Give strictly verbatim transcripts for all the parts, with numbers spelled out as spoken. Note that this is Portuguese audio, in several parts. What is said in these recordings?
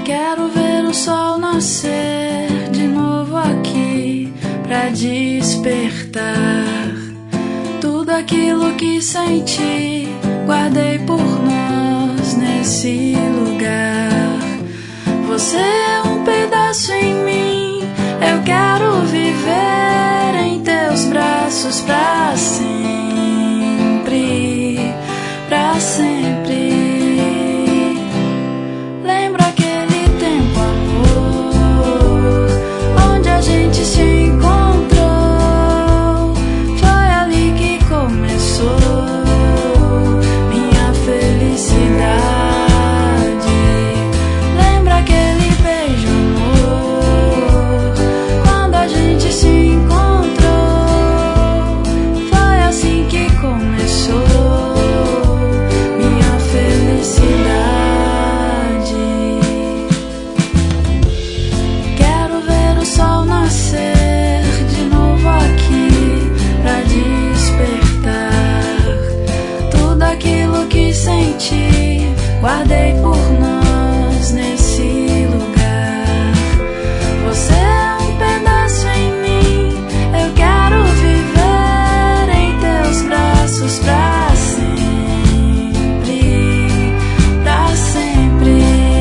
Quero ver o sol nascer de novo aqui pra despertar tudo aquilo que senti, guardei por nós nesse lugar. Você é um pedaço em mim, eu quero viver em teus braços pra sempre, pra sempre. Lembra aquele tempo, amor, onde a gente se encontrou? Foi ali que começou minha felicidade. Lembra aquele beijo, amor, quando a gente se encontrou? Foi assim que começou minha felicidade. Quero ver o sol nascer de novo aqui pra despertar tudo aquilo que senti, guardei por nós nesse lugar. Você é um pedaço em mim, eu quero viver em teus braços pra sempre, pra sempre.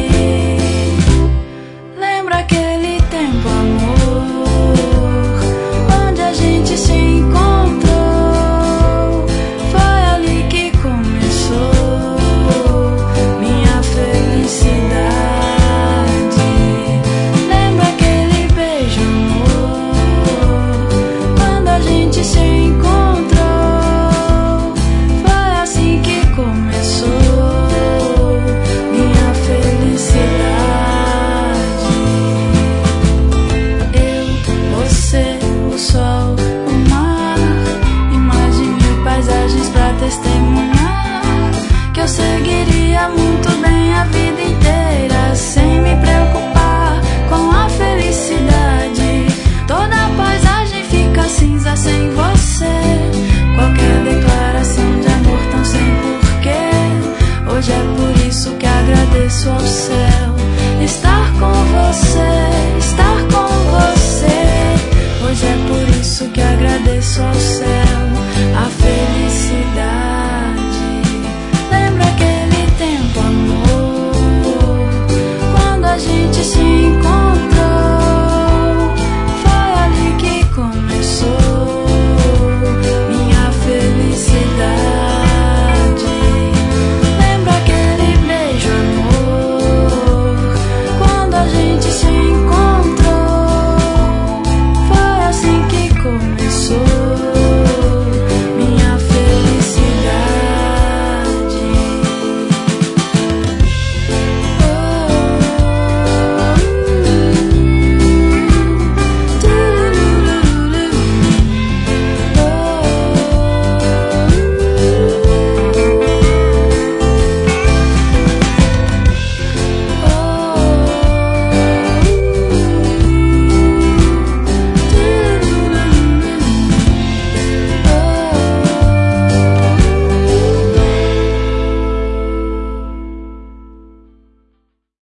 Lembra aquele tempo, amor, onde a gente se encontrou? Foi ali que começou minha felicidade. Lembra aquele beijo, amor, quando a gente se encontrou? Foi assim que começou minha felicidade. Eu, você, o sol, o mar, e mais de mil paisagens pra testemunhar que eu seguiria muito bem a vida inteira sem me preocupar com a felicidade. Toda a paisagem fica cinza sem você, qualquer declaração de amor tão sem porquê. Hoje é por isso que agradeço ao céu estar com você.